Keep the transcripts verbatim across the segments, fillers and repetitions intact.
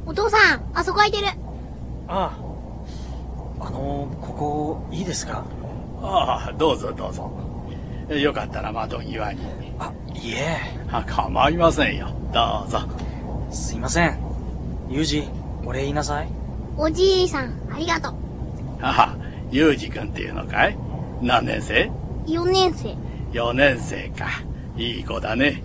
お父さん、あそこ空いてる。 ああ、あのー、ここいいですか？ ああ、どうぞどうぞ。よかったら窓際に。 あ、いえ。 あ、構いませんよ。どうぞ。 すいません。ユージ、お礼言いなさい。 おじいさん、ありがとう。 ああ、ユージ君っていうのかい？何年生？ よねん生。 よねん生か。いい子だね。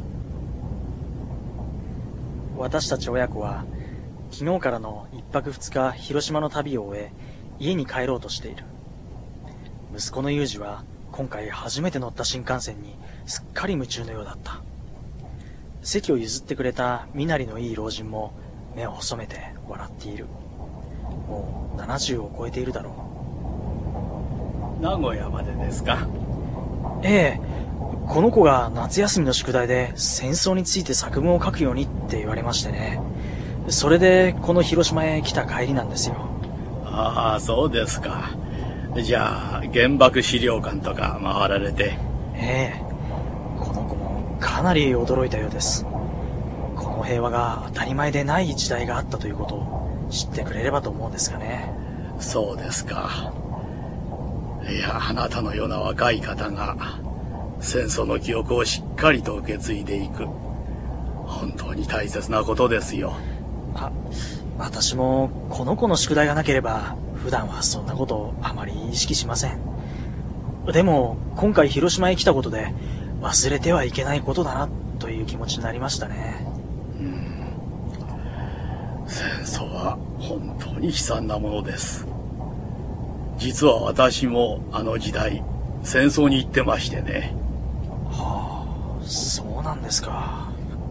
私たち親子は、昨日からの一泊二日広島の旅を終え、家に帰ろうとしている。息子のユージは、今回初めて乗った新幹線にすっかり夢中のようだった。席を譲ってくれた身なりのいい老人も目を細めて笑っている。もうななじゅうを超えているだろう。名古屋までですか？ ええ。この子が夏休みの宿題で戦争について作文を書くようにって言われましてね。それでこの広島へ来た帰りなんですよ。 ああ、そうですか。じゃあ原爆資料館とか回られて。 ええ。この子もかなり驚いたようです。この平和が当たり前でない時代があったということを知ってくれればと思うんですがね。 そうですか。いや、あなたのような若い方が戦争の記憶をしっかりと受け継いでいく、本当に大切なことですよ。 あ、私もこの子の宿題がなければ普段はそんなことをあまり意識しません。でも今回広島へ来たことで忘れてはいけないことだなという気持ちになりましたね。 うん、戦争は本当に悲惨なものです。実は私もあの時代戦争に行ってましてね。 はあ、そうなんですか。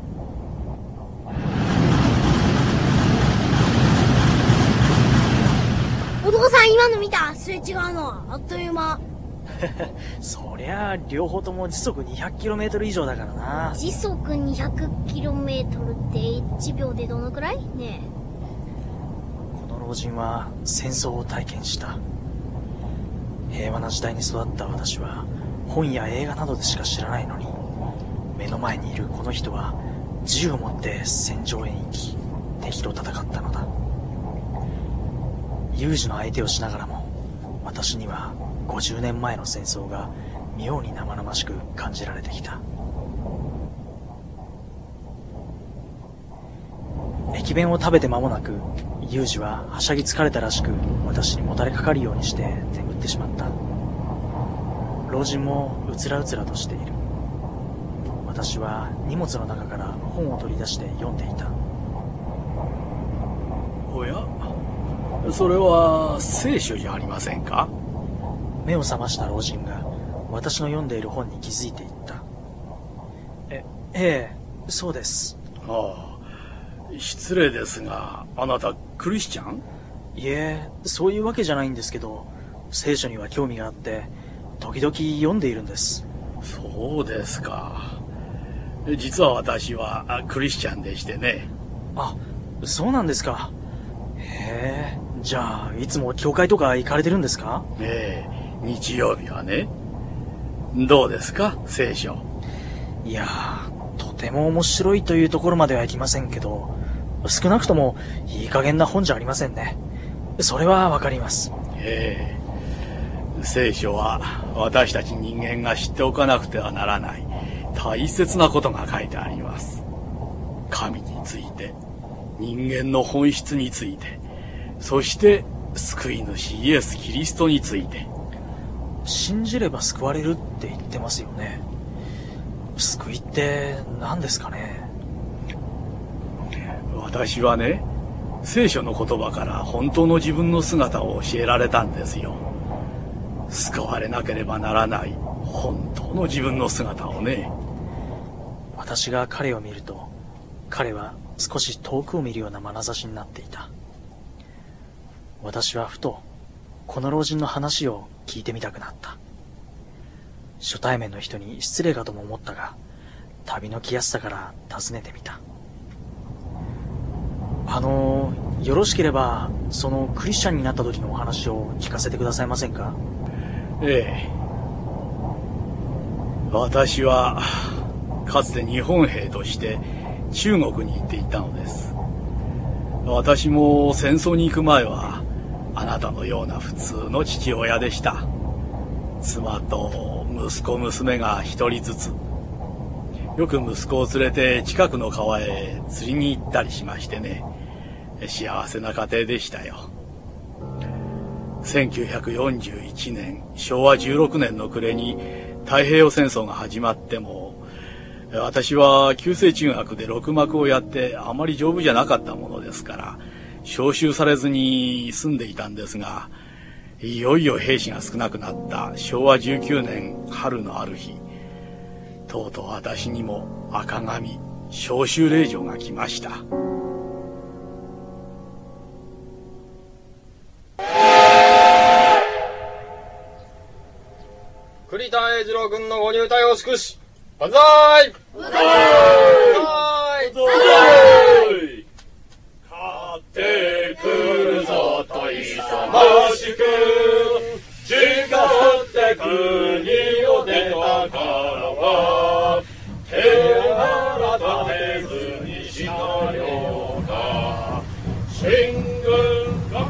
お父さん、今の見た？すれ違うのあっという間。 そりゃあ両方とも時速 にひゃくキロメートル 以上だからな。 時速 にひゃくキロメートル っていちびょうでどのくらいねえ。 この老人は戦争を体験した。平和な時代に育った私は本や映画などでしか知らないのに、目の前にいるこの人は銃を持って戦場へ行き敵と戦ったのだ。有事の相手をしながらも私にはごじゅうねんまえの戦争が妙に生々しく感じられてきた。駅弁を食べて間もなく有事ははしゃぎ疲れたらしく私にもたれかかるようにして眠ってしまった。老人もうつらうつらとしている。私は荷物の中から本を取り出して読んでいた。 おや、それは聖書じゃありませんか？ 目を覚ました老人が私の読んでいる本に気づいていった。え、ええ、そうです。 ああ、失礼ですが、あなたクリスチャン？ いえ、そういうわけじゃないんですけど、聖書には興味があって時々読んでいるんです。 そうですか。実は私はクリスチャンでしてね。 あ、そうなんですか。へえ、じゃあいつも教会とか行かれてるんですか？ ええ、日曜日はね。どうですか、聖書？ いやー、とても面白いというところまではいきませんけど、少なくともいい加減な本じゃありませんね。それはわかります。 ええ、聖書は私たち人間が知っておかなくてはならない大切なことが書いてあります。神について、人間の本質について、そして救い主イエス・キリストについて。 信じれば救われるって言ってますよね。救いって何ですかね？ 私はね、聖書の言葉から本当の自分の姿を教えられたんですよ。救われなければならない本当の自分の姿をね。 私が彼を見ると、彼は少し遠くを見るような眼差しになっていた。私はふとこの老人の話を聞いてみたくなった。初対面の人に失礼かとも思ったが、旅の来やすさから尋ねてみた。あのよろしければそのクリスチャンになった時のお話を聞かせてくださいませんか？ ええ、私はかつて日本兵として中国に行っていたのです。 私も戦争に行く前は、あなたのような普通の父親でした。妻と息子娘が一人ずつ。よく息子を連れて近くの川へ釣りに行ったりしましてね。幸せな家庭でしたよ。せんきゅうひゃくよんじゅういちねん、しょうわじゅうろくねんの暮れに太平洋戦争が始まっても、私は旧制中学でろく幕をやってあまり丈夫じゃなかったものですから、召集されずに住んでいたんですが、いよいよ兵士が少なくなったしょうわじゅうきゅうねん春のある日、とうとう私にも赤紙、召集令状が来ました。 栗田栄二郎君のご入隊を祝し、万歳！万歳！万歳！勝ってくるぞと勇ましく、誓って国を出たからは、手を改めずにしかようか、進軍が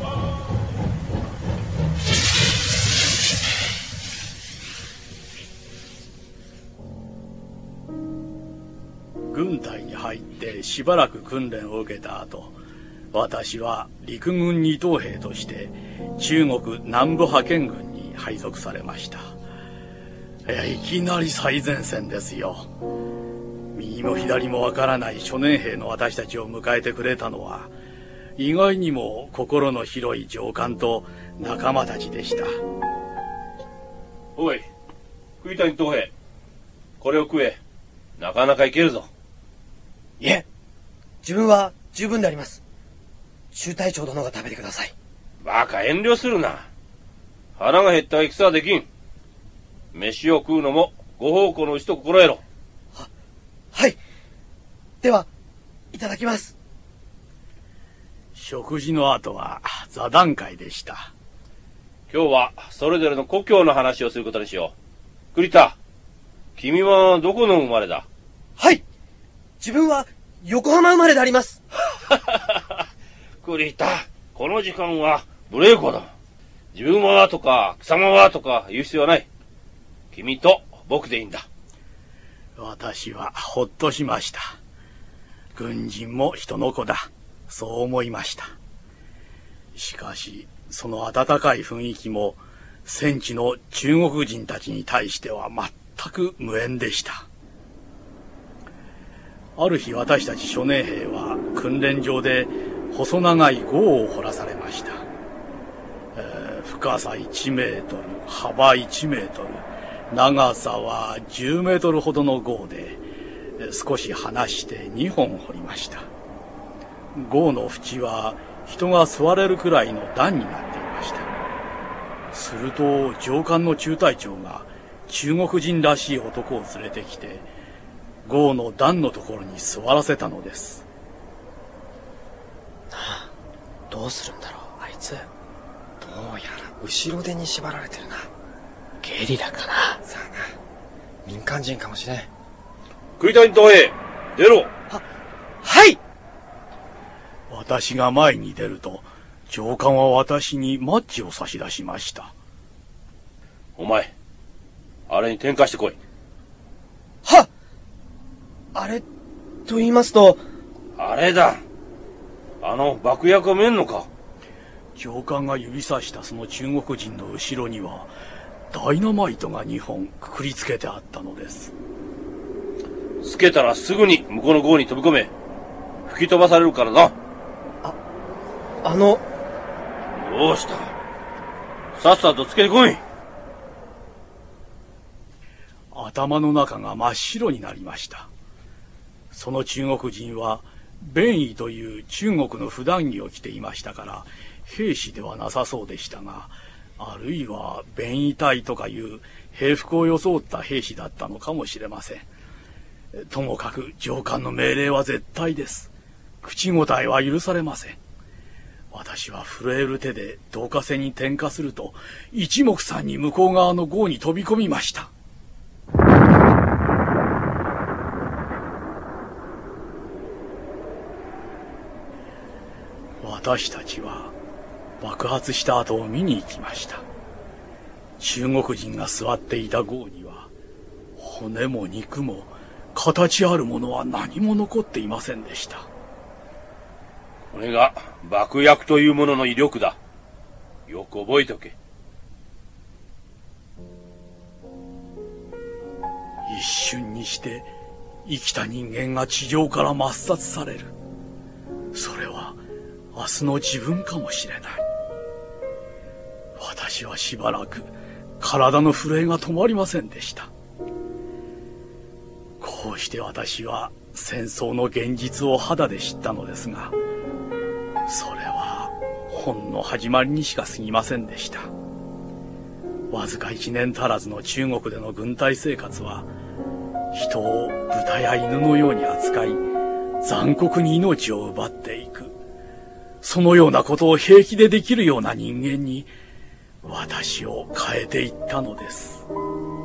軍隊に入ってしばらく訓練を受けた後、私は陸軍二等兵として中国南部派遣軍に配属されました。いや、いきなり最前線ですよ。右も左もわからない初年兵の私たちを迎えてくれたのは、意外にも心の広い上官と仲間たちでした。 おい、栗谷東平、これを食え。なかなかいけるぞ。 いえ、自分は十分であります。中隊長殿が食べてください。 バカ、遠慮するな。腹が減った戦はできん。飯を食うのもご奉公のうちと心得ろ。 は、はい。では、いただきます。 食事の後は座談会でした。 今日はそれぞれの故郷の話をすることにしよう。栗田、君はどこの生まれだ？ はい。自分は横浜生まれであります。 栗田、この時間は無礼講だ。自分はとか貴様はとか言う必要はない。君と僕でいいんだ。 私はほっとしました。軍人も人の子だ、そう思いました。しかしその温かい雰囲気も戦地の中国人たちに対しては全く無縁でした。ある日、私たち初年兵は訓練場で細長い壕を掘らされました。えー、深さいちメートル、幅いちメートル、長さはじゅうメートルほどの壕で、少し離してにほん掘りました。壕の縁は人が座れるくらいの段になっていました。すると上官の中隊長が中国人らしい男を連れてきて、壕の段のところに座らせたのです。 なあ、どうするんだろう、あいつ。どうやら後ろ手に縛られてるな。ゲリラかな。さあな、民間人かもしれん。 栗谷東平、出ろ。 は、はい。 私が前に出ると、上官は私にマッチを差し出しました。 お前、あれに点火してこい。 はっ。あれと言いますと。 あれだ。あの爆薬を見えんのか。 上官が指さしたその中国人の後ろにはダイナマイトがにほんくくりつけてあったのです。 つけたらすぐに向こうの壕に飛び込め。吹き飛ばされるからな。 あ、あの。 どうした？さっさとつけてこい。 頭の中が真っ白になりました。その中国人は便衣という中国の普段着を着ていましたから兵士ではなさそうでしたが、あるいは便衣隊とかいう兵服を装った兵士だったのかもしれません。ともかく上官の命令は絶対です。口答えは許されません。私は震える手で導火線に点火すると一目散に向こう側の壕に飛び込みました。 私たちは爆発した後を見に行きました。中国人が座っていた壕には骨も肉も形あるものは何も残っていませんでした。 これが爆薬というものの威力だ。よく覚えておけ。 一瞬にして生きた人間が地上から抹殺される。それは明日の自分かもしれない。私はしばらく体の震えが止まりませんでした。こうして私は戦争の現実を肌で知ったのですが、それはほんの始まりにしか過ぎませんでした。わずか一年足らずの中国での軍隊生活は、人を豚や犬のように扱い、残酷に命を奪っていく。そのようなことを平気でできるような人間に、私を変えていったのです。